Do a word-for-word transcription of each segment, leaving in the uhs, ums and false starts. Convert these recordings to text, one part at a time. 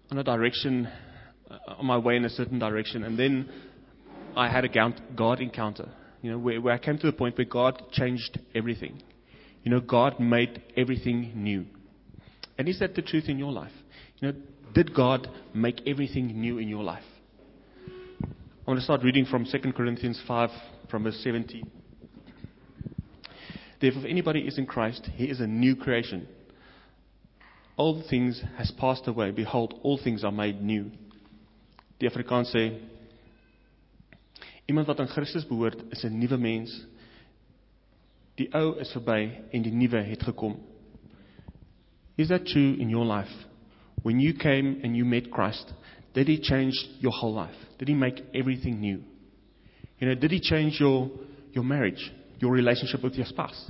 on a direction, uh, on my way in a certain direction, and then I had a God encounter, you know, where, where I came to the point where God changed everything. You know, God made everything new. And is that the truth in your life? You know, did God make everything new in your life? I want to start reading from Second Corinthians five, from verse seventeen. Therefore, if anybody is in Christ, he is a new creation. Old things has passed away. Behold, all things are made new. Die Afrikaans sê, iemand wat aan Christus behoort, is 'n nuwe mens. Die ou is verby en die nuwe het gekom. Is that true in your life? When you came and you met Christ, did He change your whole life? Did He make everything new? You know, did He change your, your marriage, your relationship with your spouse?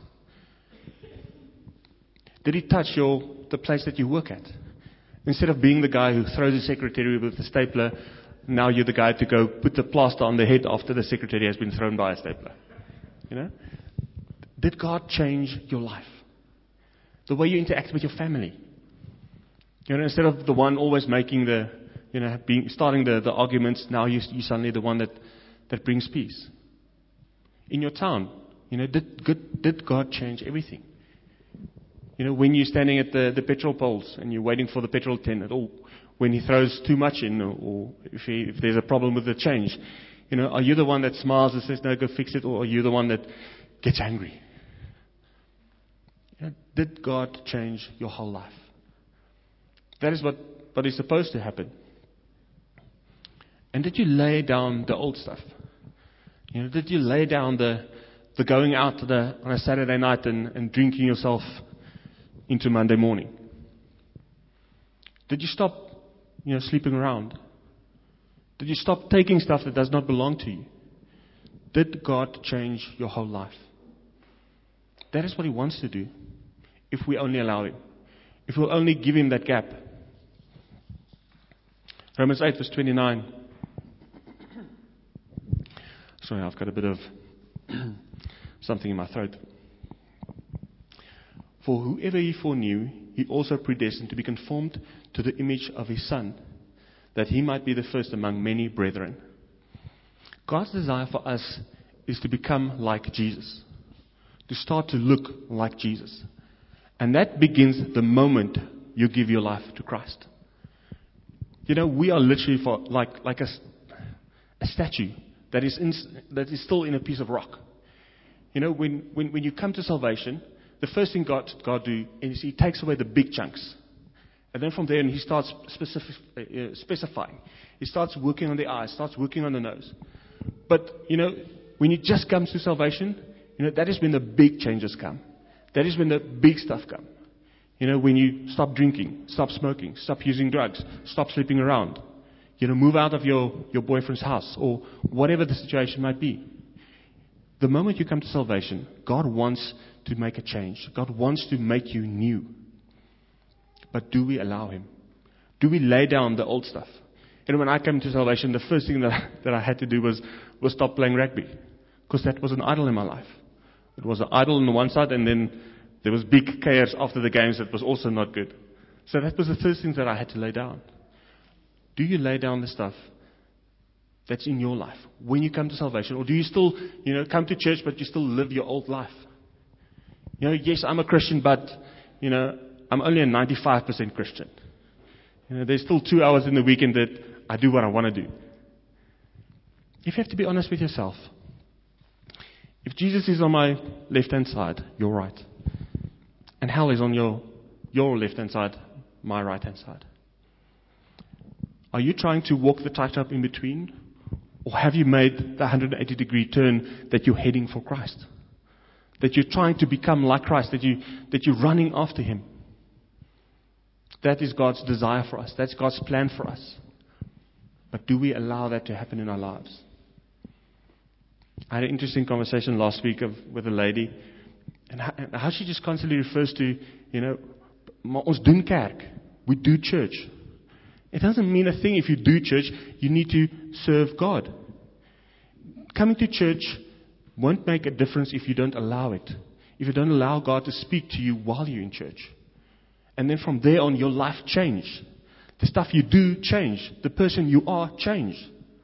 Did He touch your the place that you work at? Instead of being the guy who throws the secretary with the stapler, now you're the guy to go put the plaster on the head after the secretary has been thrown by a stapler. You know? Did God change your life? The way you interact with your family. You know, instead of the one always making the, you know, being, starting the, the arguments, now you, you're suddenly the one that, that brings peace. In your town, you know, did, good, did God change everything? You know, when you're standing at the, the petrol poles and you're waiting for the petrol attendant, or when he throws too much in, or, or if, he, if there's a problem with the change, you know, are you the one that smiles and says, no, go fix it, or are you the one that gets angry? You know, did God change your whole life? That is what, what is supposed to happen. And did you lay down the old stuff? You know, did you lay down the the going out to the, on a Saturday night and, and drinking yourself into Monday morning? Did you stop, you know, sleeping around? Did you stop taking stuff that does not belong to you? Did God change your whole life? That is what He wants to do, if we only allow Him. If we'll only give Him that gap. Romans eight, verse twenty-nine. Sorry, I've got a bit of something in my throat. For whoever He foreknew, He also predestined to be conformed to the image of His Son, that He might be the first among many brethren. God's desire for us is to become like Jesus, to start to look like Jesus. And that begins the moment you give your life to Christ. You know, we are literally for like like a, a statue that is in, that is still in a piece of rock. You know, when, when, when you come to salvation, the first thing God God do is He takes away the big chunks, and then from there and He starts specific, uh, specifying. He starts working on the eyes, starts working on the nose. But you know, when you just come to salvation, you know that is when the big changes come. That is when the big stuff comes. You know, when you stop drinking, stop smoking, stop using drugs, stop sleeping around. You know, move out of your, your boyfriend's house or whatever the situation might be. The moment you come to salvation, God wants to make a change. God wants to make you new. But do we allow Him? Do we lay down the old stuff? And when I came to salvation, the first thing that, that I had to do was, was stop playing rugby. Because that was an idol in my life. It was an idol on the one side, and then there was big chaos after the games that was also not good. So that was the first thing that I had to lay down. Do you lay down the stuff that's in your life when you come to salvation? Or do you still, you know, come to church but you still live your old life? You know, yes, I'm a Christian, but, you know, I'm only a ninety-five percent Christian. You know, there's still two hours in the weekend that I do what I want to do. If you have to be honest with yourself, if Jesus is on my left-hand side, you're right. And hell is on your, your left-hand side, my right-hand side. Are you trying to walk the tightrope in between? Or have you made the one hundred eighty degree turn that you're heading for Christ? That you're trying to become like Christ, that, you, that you're running after Him? That is God's desire for us. That's God's plan for us. But do we allow that to happen in our lives? I had an interesting conversation last week of, with a lady, and how, and how she just constantly refers to, you know, maar ons doen kerk. We do church. It doesn't mean a thing if you do church. You need to serve God. Coming to church won't make a difference if you don't allow it. If you don't allow God to speak to you while you're in church. And then from there on, your life change. The stuff you do change. The person you are change.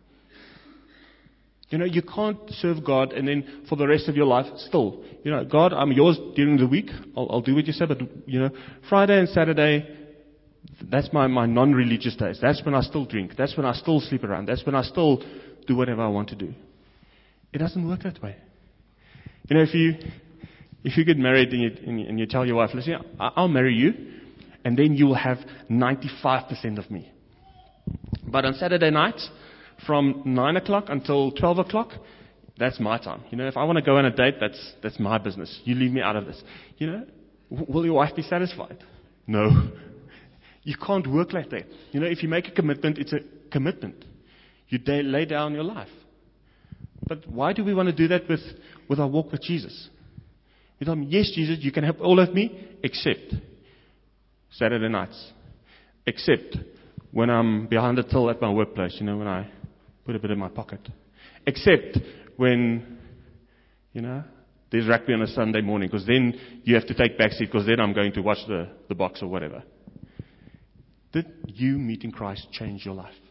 You know, you can't serve God and then for the rest of your life still. You know, God, I'm yours during the week. I'll, I'll do what you say, but, you know, Friday and Saturday, that's my, my non-religious days. That's when I still drink. That's when I still sleep around. That's when I still do whatever I want to do. It doesn't work that way. You know, if you if you get married and you, and you, and you tell your wife, listen, I'll marry you, and then you will have ninety-five percent of me. But on Saturday nights, from nine o'clock until twelve o'clock, that's my time. You know, if I want to go on a date, that's that's my business. You leave me out of this. You know, will your wife be satisfied? No. You can't work like that. You know, if you make a commitment, it's a commitment. You day, lay down your life. But why do we want to do that with, with our walk with Jesus? We tell him, yes, Jesus, you can have all of me, except Saturday nights. Except when I'm behind the till at my workplace, you know, when I put a bit in my pocket. Except when, you know, there's rugby on a Sunday morning, because then you have to take backseat, because then I'm going to watch the, the box or whatever. Did you meeting Christ change your life?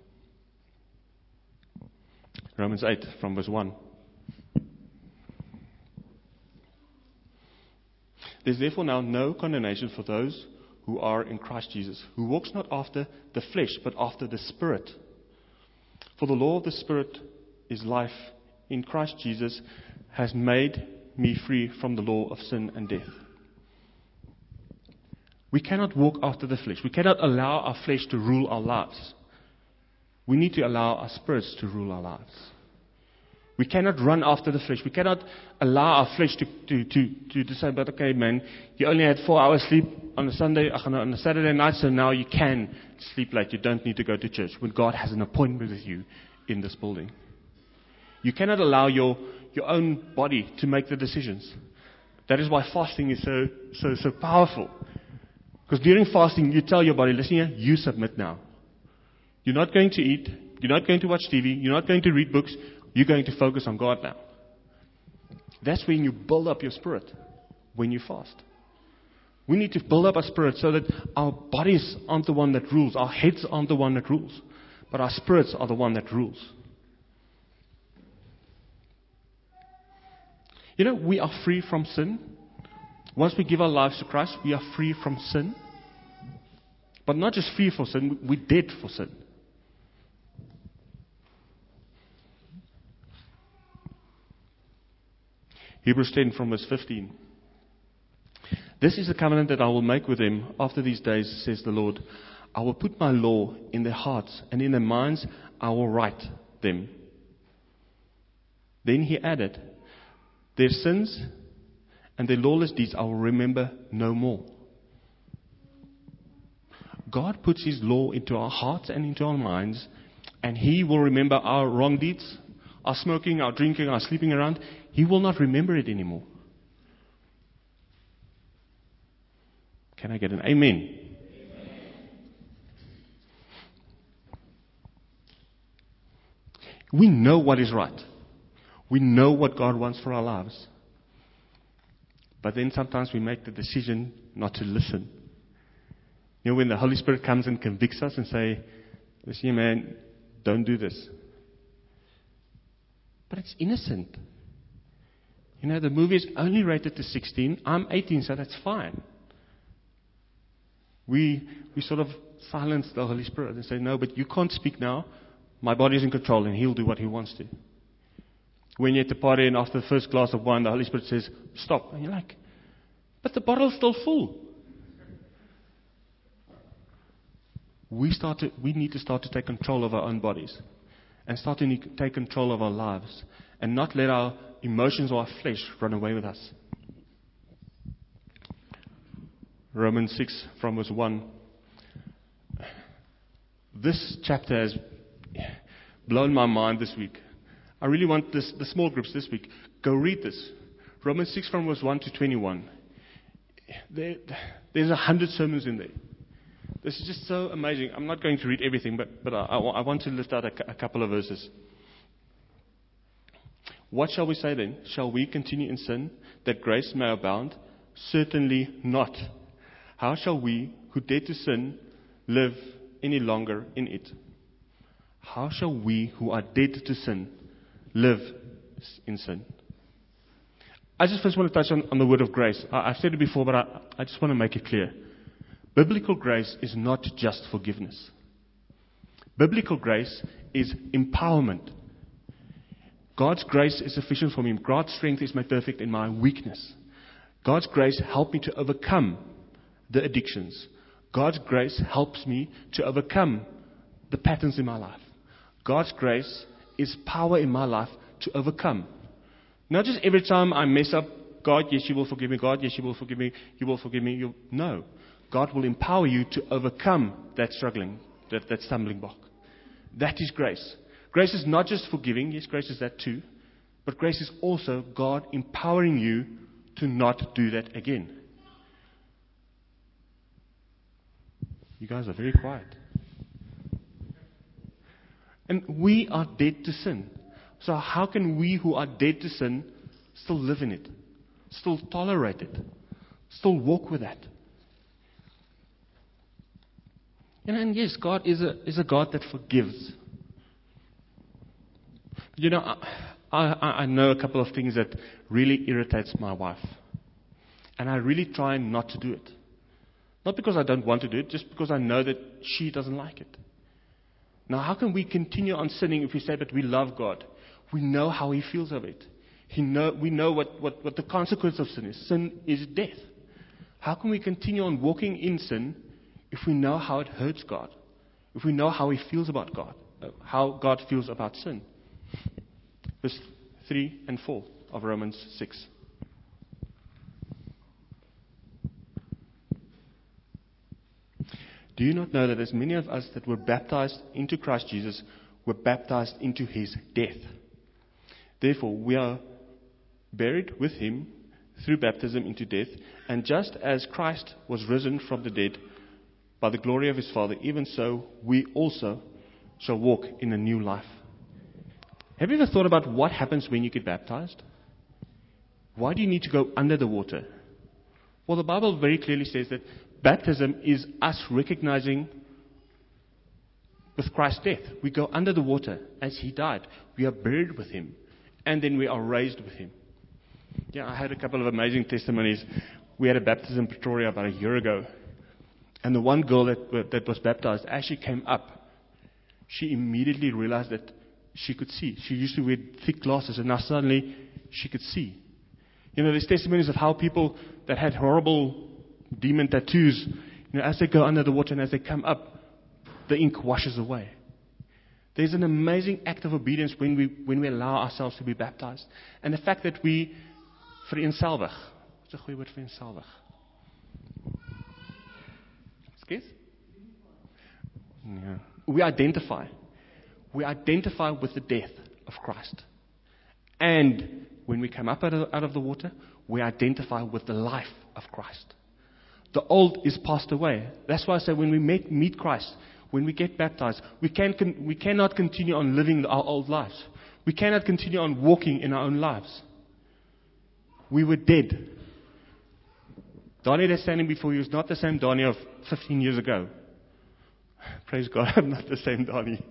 Romans eight from verse one. There's therefore now no condemnation for those who are in Christ Jesus, who walks not after the flesh, but after the Spirit. For the law of the Spirit is life in Christ Jesus, has made me free from the law of sin and death. We cannot walk after the flesh. We cannot allow our flesh to rule our lives. We need to allow our spirits to rule our lives. We cannot run after the flesh. We cannot allow our flesh to, to, to, to, to say, but okay, man, you only had four hours sleep on a Sunday, on a Saturday night, so now you can sleep late. You don't need to go to church when God has an appointment with you in this building. You cannot allow your, your own body to make the decisions. That is why fasting is so, so, so powerful. Because during fasting, you tell your body, listen here, you submit now. You're not going to eat. You're not going to watch T V. You're not going to read books. You're going to focus on God now. That's when you build up your spirit, when you fast. We need to build up our spirit so that our bodies aren't the one that rules. Our heads aren't the one that rules. But our spirits are the one that rules. You know, we are free from sin. Once we give our lives to Christ, we are free from sin. But not just free for sin, we're dead for sin. Hebrews ten from verse fifteen. This is the covenant that I will make with them after these days, says the Lord. I will put my law in their hearts, and in their minds I will write them. Then he added, their sins and their lawless deeds I will remember no more. God puts his law into our hearts and into our minds, and he will remember our wrong deeds, our smoking, our drinking, our sleeping around. He will not remember it anymore. Can I get an amen? Amen. We know what is right. We know what God wants for our lives. But then sometimes we make the decision not to listen. You know, when the Holy Spirit comes and convicts us and say, listen, man, don't do this. But it's innocent. You know, the movie is only rated to sixteen. I'm eighteen, so that's fine. We we sort of silence the Holy Spirit and say, no, but you can't speak now. My body is in control and he'll do what he wants to. When you're at the party and after the first glass of wine, the Holy Spirit says, stop. And you're like, but the bottle's still full. We start to, we need to start to take control of our own bodies and start to take control of our lives and not let our emotions or our flesh run away with us. Romans six from verse one. This chapter has blown my mind this week. I really want this, the small groups this week, go read this. Romans six from verse one to twenty-one. There, there's a hundred sermons in there. This is just so amazing. I'm not going to read everything, but, but I, I, I want to lift out a, a couple of verses. What shall we say then? Shall we continue in sin that grace may abound? Certainly not. How shall we, who dare to sin, live any longer in it, how shall we who are dead to sin live in sin? I just first want to touch on, on the word of grace. I, I've said it before, but I, I just want to make it clear. Biblical grace is not just forgiveness. Biblical grace is empowerment. God's grace is sufficient for me. God's strength is made perfect in my weakness. God's grace helped me to overcome the addictions. God's grace helps me to overcome the patterns in my life. God's grace is power in my life to overcome. Not just every time I mess up, God, yes, you will forgive me. God, yes, you will forgive me. You will forgive me. You, no. God will empower you to overcome that struggling, that, that stumbling block. That is grace. Grace is not just forgiving. Yes, grace is that too. But grace is also God empowering you to not do that again. You guys are very quiet. And we are dead to sin. So how can we who are dead to sin still live in it? Still tolerate it? Still walk with that? You know, and yes, God is a, is a God that forgives. You know, I, I, I know a couple of things that really irritates my wife. And I really try not to do it. Not because I don't want to do it, just because I know that she doesn't like it. Now, how can we continue on sinning if we say that we love God? We know how He feels of it. He know, we know what, what, what the consequence of sin is. Sin is death. How can we continue on walking in sin if we know how it hurts God? If we know how He feels about God? How God feels about sin? Verse three and four of Romans six. Do you not know that as many of us that were baptized into Christ Jesus were baptized into His death? Therefore, we are buried with Him through baptism into death, and just as Christ was risen from the dead by the glory of His Father, even so we also shall walk in a new life. Have you ever thought about what happens when you get baptized? Why do you need to go under the water? Well, the Bible very clearly says that baptism is us recognizing with Christ's death. We go under the water as He died. We are buried with Him. And then we are raised with Him. Yeah, I had a couple of amazing testimonies. We had a baptism in Pretoria about a year ago. And the one girl that, that was baptized, as she came up, she immediately realized that she could see. She used to wear thick glasses, and now suddenly she could see. You know, there's testimonies of how people that had horrible demon tattoos, you know, as they go under the water and as they come up, the ink washes away. There's an amazing act of obedience when we when we allow ourselves to be baptized. And the fact that we vereenselwig. What's a goeie woord vir eenselwig? Skes? Yeah. We identify. We identify with the death of Christ. And when we come up out of, out of the water, we identify with the life of Christ. The old is passed away. That's why I say when we meet, meet Christ, when we get baptized, we, can, we cannot continue on living our old lives. We cannot continue on walking in our own lives. We were dead. Donnie that's standing before you is not the same Donnie of fifteen years ago. Praise God, I'm not the same Donnie.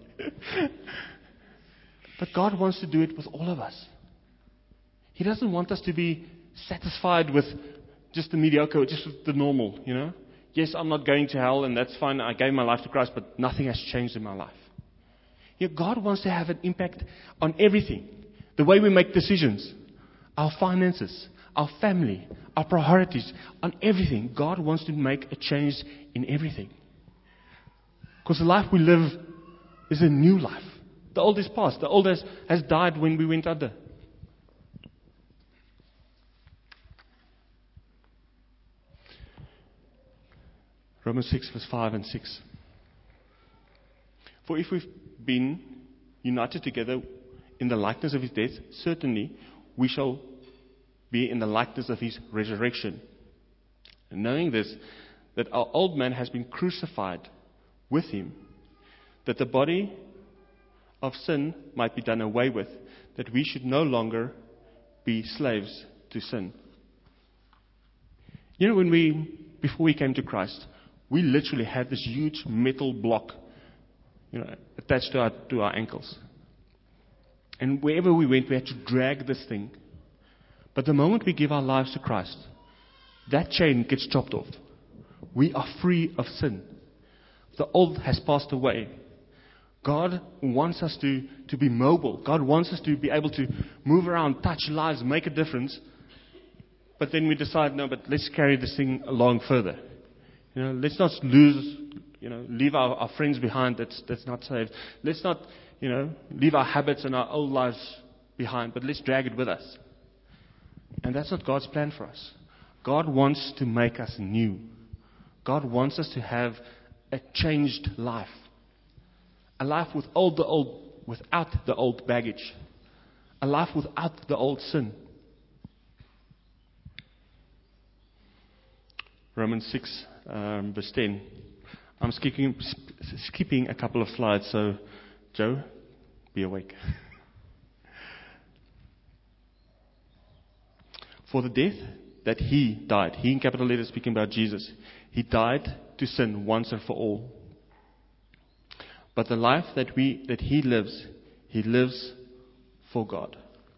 But God wants to do it with all of us. He doesn't want us to be satisfied with just the mediocre, just the normal, you know. Yes, I'm not going to hell, and that's fine. I gave my life to Christ, but nothing has changed in my life. You know, God wants to have an impact on everything. The way we make decisions, our finances, our family, our priorities, on everything. God wants to make a change in everything. Because the life we live is a new life. The old is past. The old has, has died when we went under. Romans six, verse five and six. For if we've been united together in the likeness of His death, certainly we shall be in the likeness of His resurrection. And knowing this, that our old man has been crucified with Him, that the body of sin might be done away with, that we should no longer be slaves to sin. You know, when we, before we came to Christ, we literally had this huge metal block you know, attached to our, to our ankles. And wherever we went, we had to drag this thing. But the moment we give our lives to Christ, that chain gets chopped off. We are free of sin. The old has passed away. God wants us to, to be mobile. God wants us to be able to move around, touch lives, make a difference. But then we decide, no, but let's carry this thing along further. You know, let's not lose, you know, leave our, our friends behind that's, that's not saved. Let's not, you know, leave our habits and our old lives behind, but let's drag it with us. And that's not God's plan for us. God wants to make us new. God wants us to have a changed life. A life with all the old, without the old baggage. A life without the old sin. Romans six, um, verse ten. I'm skipping, skipping a couple of slides, so Joe, be awake. For the death that he died, he in capital letters speaking about Jesus, he died to sin once and for all. But the life that we that he lives, he lives for God.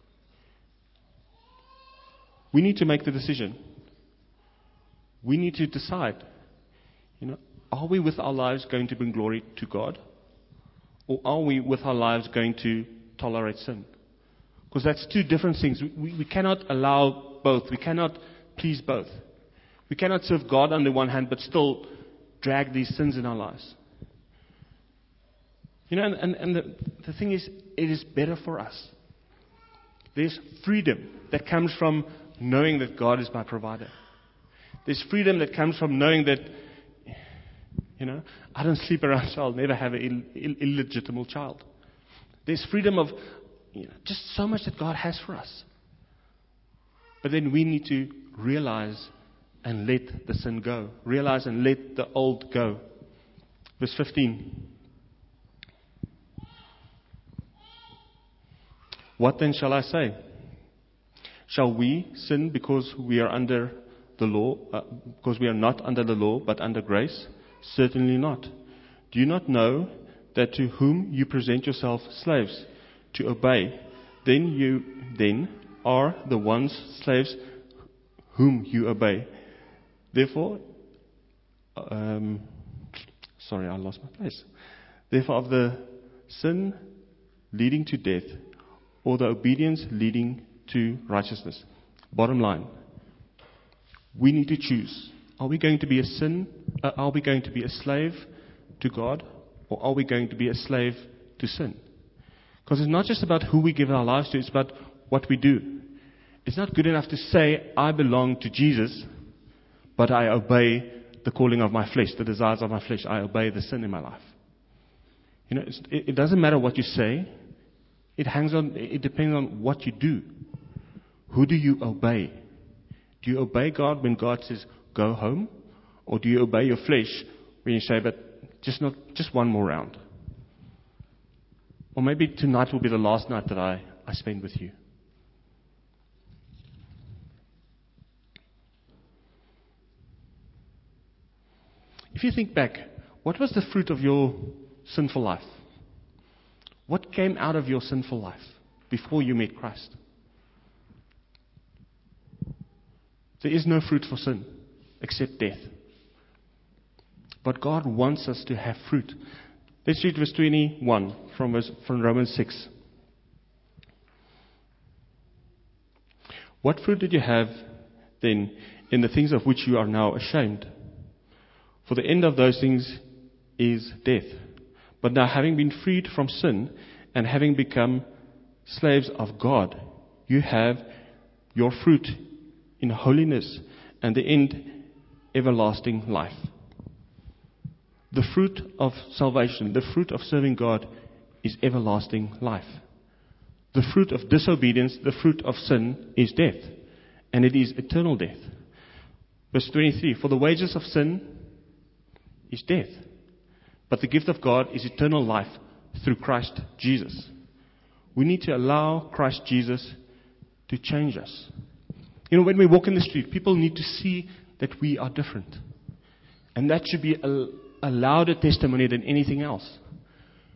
We need to make the decision. We need to decide, you know, are we with our lives going to bring glory to God? Or are we with our lives going to tolerate sin? Because that's two different things. We, we cannot allow both. We cannot please both. We cannot serve God on the one hand, but still drag these sins in our lives. You know, and, and, and the, the thing is, it is better for us. There's freedom that comes from knowing that God is my provider. There's freedom that comes from knowing that, you know, I don't sleep around, so I'll never have an Ill, Ill, illegitimate child. There's freedom of, you know, just so much that God has for us. But then we need to realize and let the sin go. Realize and let the old go. Verse fifteen. What then shall I say? Shall we sin because we are under the law, uh, because we are not under the law, but under grace? Certainly not. Do you not know that to whom you present yourselves slaves to obey, then you then are the ones slaves whom you obey? Therefore, um, sorry, I lost my place. Therefore, of the sin leading to death, or the obedience leading to righteousness. Bottom line, we need to choose. Are we going to be a sin? Uh, are we going to be a slave to God, or are we going to be a slave to sin? Because it's not just about who we give our lives to, it's about what we do. It's not good enough to say, I belong to Jesus, but I obey the calling of my flesh, the desires of my flesh. I obey the sin in my life. You know, it's, it, it doesn't matter what you say. It hangs on. It depends on what you do. Who do you obey? Do you obey God when God says, go home? Or do you obey your flesh when you say, but just not, just one more round? Or maybe tonight will be the last night that I, I spend with you. If you think back, what was the fruit of your sinful life? What came out of your sinful life before you met Christ? There is no fruit for sin except death. But God wants us to have fruit. Let's read verse twenty-one from, verse, from Romans six. What fruit did you have then in the things of which you are now ashamed? For the end of those things is death. But now, having been freed from sin and having become slaves of God, you have your fruit in holiness and the end, everlasting life. The fruit of salvation, the fruit of serving God, is everlasting life. The fruit of disobedience, the fruit of sin, is death, and it is eternal death. Verse twenty-three, for the wages of sin is death, but the gift of God is eternal life through Christ Jesus. We need to allow Christ Jesus to change us. You know, when we walk in the street, people need to see that we are different. And that should be a, a louder testimony than anything else.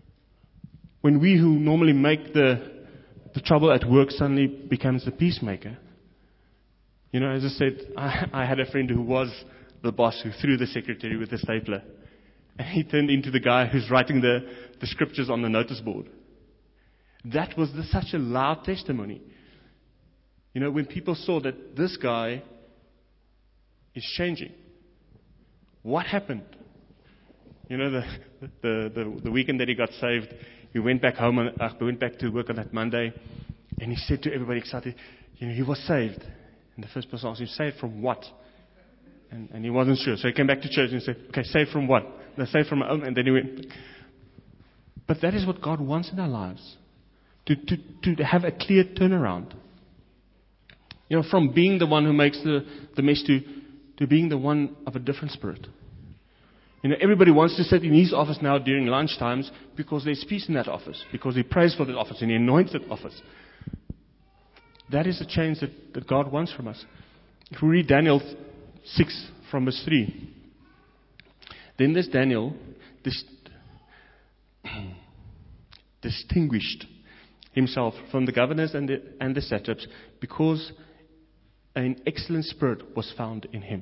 When we who normally make the, the trouble at work suddenly becomes the peacemaker. You know, as I said, I, I had a friend who was the boss who threw the secretary with the stapler. And he turned into the guy who's writing the, the scriptures on the notice board. That was the, such a loud testimony. You know, when people saw that this guy is changing. What happened? You know, the the, the, the weekend that he got saved, he went back home, and uh, went back to work on that Monday, and he said to everybody excited, you know, he was saved. And the first person asked him, saved from what? And, and he wasn't sure. So he came back to church and said, okay, saved from what? No, saved from my own. And then he went. But that is what God wants in our lives. To, to, to have a clear turnaround. You know, from being the one who makes the, the mess to, to being the one of a different spirit. You know, everybody wants to sit in his office now during lunch times because there's peace in that office. Because he prays for that office and he anoints that office. That is the change that, that God wants from us. If we read Daniel six from verse three. Then this Daniel dis- distinguished himself from the governors and the, and the satraps because an excellent spirit was found in him.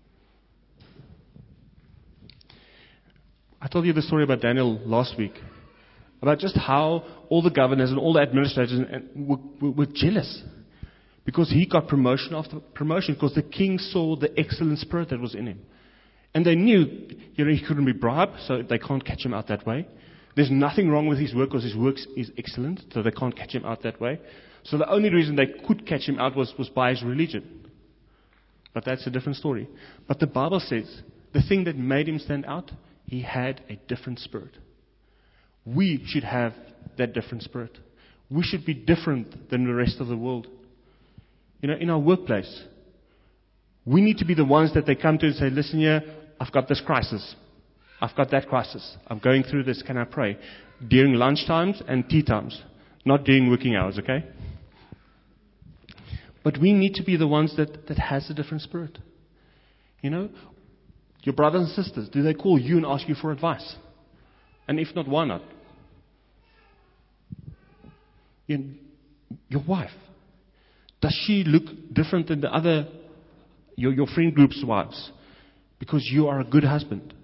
I told you the story about Daniel last week. About just how all the governors and all the administrators were, were, were jealous. Because he got promotion after promotion. Because the king saw the excellent spirit that was in him. And they knew, you know, he couldn't be bribed, so they can't catch him out that way. There's nothing wrong with his work because his work is excellent, so they can't catch him out that way. So the only reason they could catch him out was, was by his religion. But that's a different story. But the Bible says, the thing that made him stand out, he had a different spirit. We should have that different spirit. We should be different than the rest of the world. You know, in our workplace, we need to be the ones that they come to and say, listen here, I've got this crisis. I've got that crisis. I'm going through this. Can I pray? During lunch times and tea times. Not during working hours, okay? But we need to be the ones that, that has a different spirit. You know, your brothers and sisters, do they call you and ask you for advice? And if not, why not? You, your wife, does she look different than the other, your, your friend group's wives? Because you are a good husband.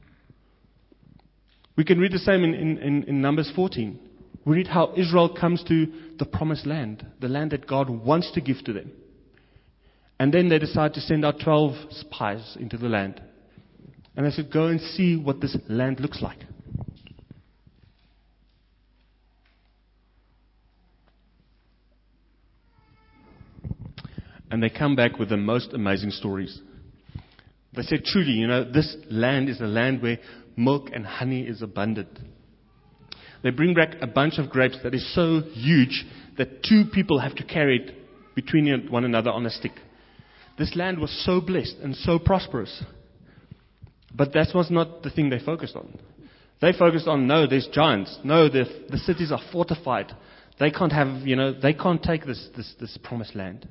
We can read the same in, in, in, in Numbers fourteen. We read how Israel comes to the promised land, the land that God wants to give to them. And then they decide to send out twelve spies into the land. And they said, go and see what this land looks like. And they come back with the most amazing stories. They said, truly, you know, this land is a land where milk and honey is abundant. They bring back a bunch of grapes that is so huge that two people have to carry it between one another on a stick. This land was so blessed and so prosperous. But that was not the thing they focused on. They focused on, no, there's giants. No, the, the cities are fortified. They can't have, you know, they can't take this, this, this promised land.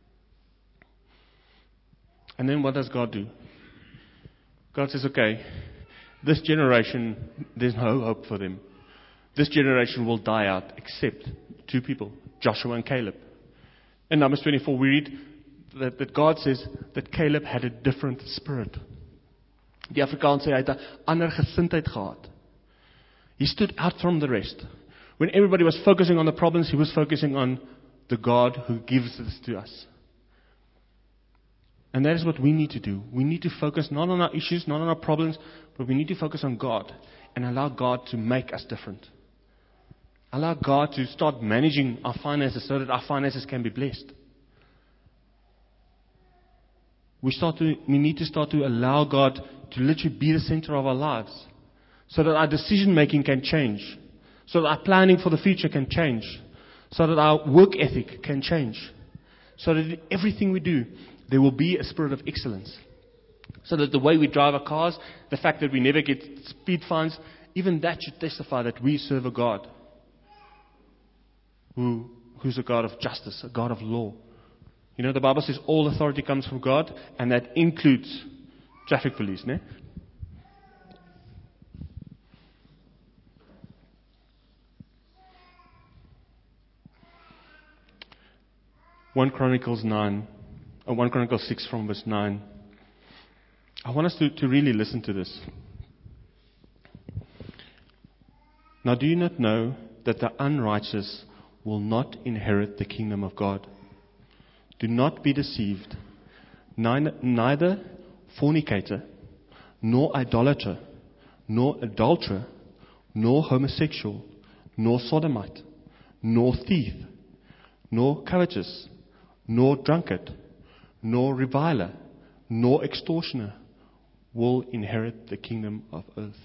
And then what does God do? God says, okay, this generation, there's no hope for them. This generation will die out except two people, Joshua and Caleb. In Numbers twenty-four, we read that, that God says that Caleb had a different spirit. Die Afrikaans sê hy het 'n ander gesindheid gehad. He stood out from the rest. When everybody was focusing on the problems, he was focusing on the God who gives this to us. And that is what we need to do. We need to focus not on our issues, not on our problems, but we need to focus on God and allow God to make us different. Allow God to start managing our finances so that our finances can be blessed. We start to, we need to start to allow God to literally be the center of our lives so that our decision making can change, so that our planning for the future can change, so that our work ethic can change, so that in everything we do, there will be a spirit of excellence. So that the way we drive our cars, the fact that we never get speed fines, even that should testify that we serve a God who, who's a God of justice, a God of law. You know, the Bible says all authority comes from God, and that includes traffic police, ne? First Chronicles nine, or First Chronicles six from verse nine. I want us to, to really listen to this. Now do you not know that the unrighteous will not inherit the kingdom of God? Do not be deceived. Neither, neither fornicator, nor idolater, nor adulterer, nor homosexual, nor sodomite, nor thief, nor covetous, nor drunkard, nor reviler, nor extortioner will inherit the kingdom of earth.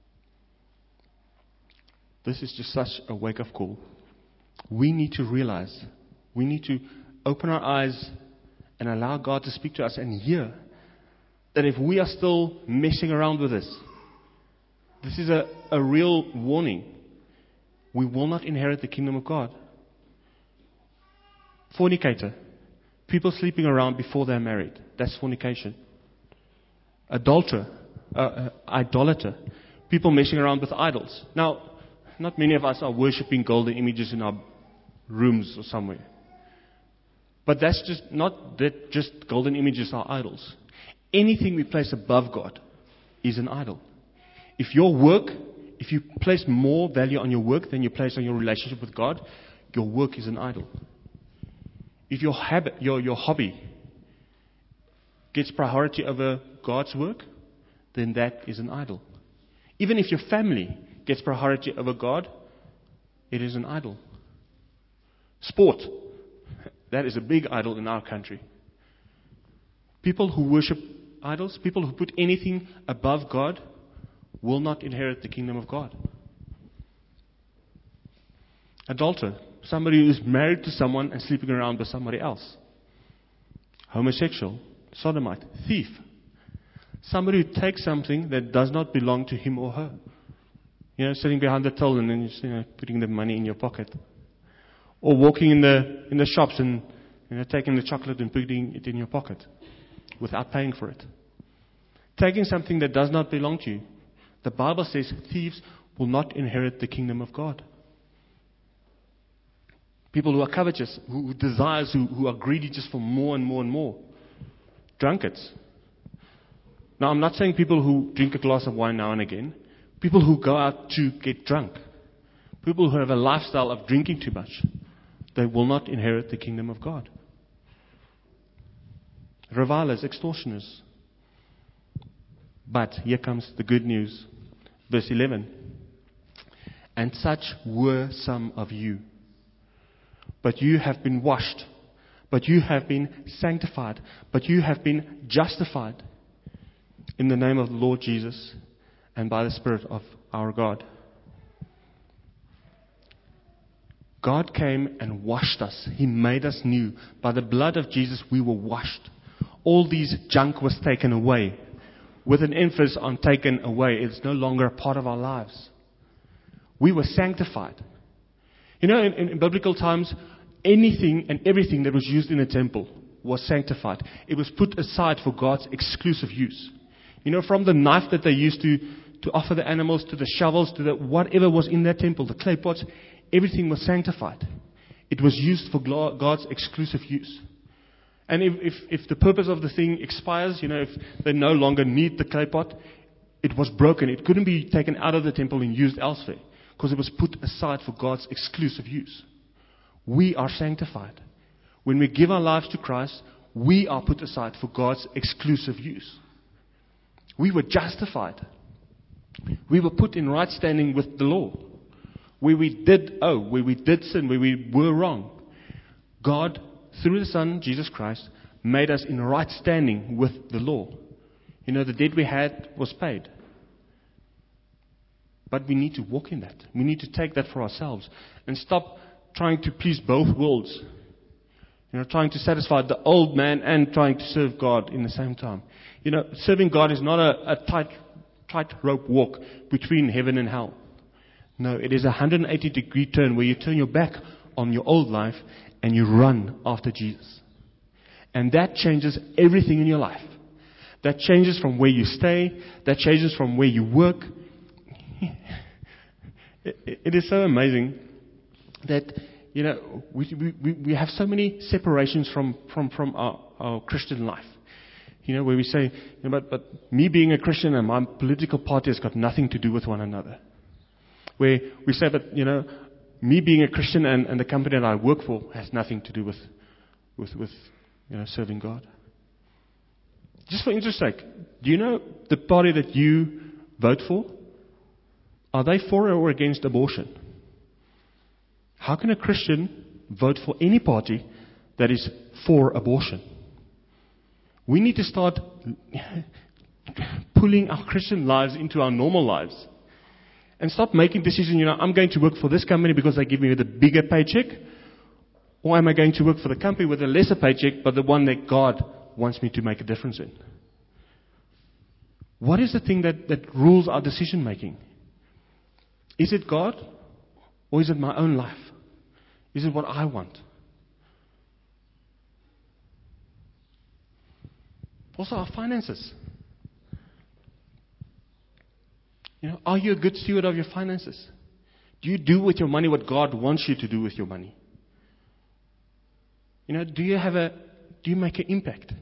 This is just such a wake-up call. We need to realize, we need to open our eyes and allow God to speak to us and hear that if we are still messing around with this, this is a, a real warning. We will not inherit the kingdom of God. Fornicator, people sleeping around before they're married. That's fornication. Adulterer, uh, uh, idolater, people messing around with idols. Now, not many of us are worshipping golden images in our rooms or somewhere. But that's just not that just golden images are idols. Anything we place above God is an idol. If your work, if you place more value on your work than you place on your relationship with God, your work is an idol. If your habit, your, your hobby gets priority over God's work, then that is an idol. Even if your family gets priority over God, it is an idol. Sport, that is a big idol in our country. People who worship idols, people who put anything above God, will not inherit the kingdom of God. Adulterer, somebody who is married to someone and sleeping around with somebody else. Homosexual, sodomite, thief. Somebody who takes something that does not belong to him or her. You know, sitting behind the till and then just, you know, putting the money in your pocket. Or walking in the in the shops and, you know, taking the chocolate and putting it in your pocket without paying for it. Taking something that does not belong to you. The Bible says thieves will not inherit the kingdom of God. People who are covetous, who, who desires, who, who are greedy just for more and more and more. Drunkards. Now, I'm not saying people who drink a glass of wine now and again. People who go out to get drunk. People who have a lifestyle of drinking too much. They will not inherit the kingdom of God. Revilers, extortioners. But here comes the good news. Verse eleven. And such were some of you. But you have been washed. But you have been sanctified. But you have been justified in the name of the Lord Jesus and by the Spirit of our God. God came and washed us. He made us new. By the blood of Jesus, we were washed. All these junk was taken away. With an emphasis on taken away. It's no longer a part of our lives. We were sanctified. You know, in, in biblical times, anything and everything that was used in a temple was sanctified. It was put aside for God's exclusive use. You know, from the knife that they used to, to offer the animals, to the shovels, to the whatever was in that temple, the clay pots, everything was sanctified. It was used for God's exclusive use. And if, if, if the purpose of the thing expires, you know, if they no longer need the clay pot, it was broken. It couldn't be taken out of the temple and used elsewhere because it was put aside for God's exclusive use. We are sanctified. When we give our lives to Christ, we are put aside for God's exclusive use. We were justified. We were put in right standing with the law. Where we did owe, where we did sin, where we were wrong. God, through the Son, Jesus Christ, made us in right standing with the law. You know, the debt we had was paid. But we need to walk in that. We need to take that for ourselves. And stop trying to please both worlds. You know, trying to satisfy the old man and trying to serve God in the same time. You know, serving God is not a, a tight, tight rope walk between heaven and hell. No, it is a one hundred eighty degree turn where you turn your back on your old life and you run after Jesus. And that changes everything in your life. That changes from where you stay. That changes from where you work. It, it is so amazing that you know, we, we, we have so many separations from, from, from our, our Christian life. You know, where we say, you know, but, but me being a Christian and my political party has got nothing to do with one another. Where we say, but, you know, me being a Christian and, and the company that I work for has nothing to do with, with, with, you know, serving God. Just for interest sake, do you know the party that you vote for? Are they for or against abortion? How can a Christian vote for any party that is for abortion? We need to start pulling our Christian lives into our normal lives. And stop making decisions, you know, I'm going to work for this company because they give me the bigger paycheck. Or am I going to work for the company with a lesser paycheck, but the one that God wants me to make a difference in? What is the thing that, that rules our decision making? Is it God? Or is it my own life? Is it what I want? Also our finances. You know, are you a good steward of your finances? Do you do with your money what God wants you to do with your money? You know, do you have a, do you make an impact?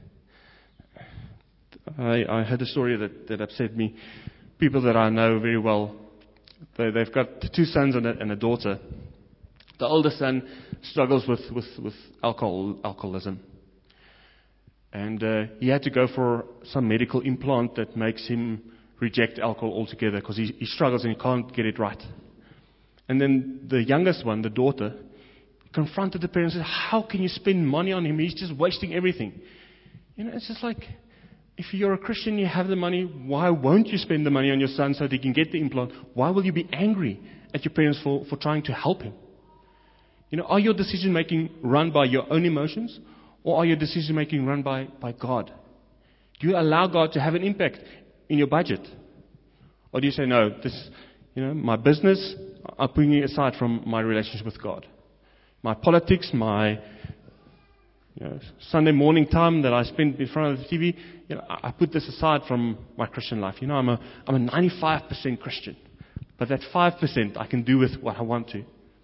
I, I heard a story that, that upset me. People that I know very well, they, they've got two sons and a, and a daughter. The older son struggles with, with, with alcohol, alcoholism. And uh, he had to go for some medical implant that makes him reject alcohol altogether because he, he struggles and he can't get it right. And then the youngest one, the daughter, confronted the parents and said, how can you spend money on him? He's just wasting everything. You know, it's just like, if you're a Christian, you have the money, why won't you spend the money on your son so that he can get the implant? Why will you be angry at your parents for, for trying to help him? You know, are your decision making run by your own emotions, or are your decision making run by, by God? Do you allow God to have an impact in your budget? Or do you say, no, this, you know, my business, I'm putting it aside from my relationship with God. My politics, my you know, Sunday morning time that I spend in front of the T V, you know, I, I put this aside from my Christian life. You know, I'm a, I'm a ninety-five percent Christian. But that five percent I can do with what I want to.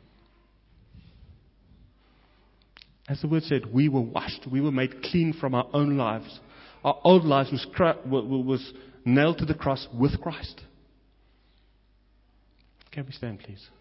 As the word said, we were washed. We were made clean from our own lives. Our old lives was, was nailed to the cross with Christ. Can we stand, please?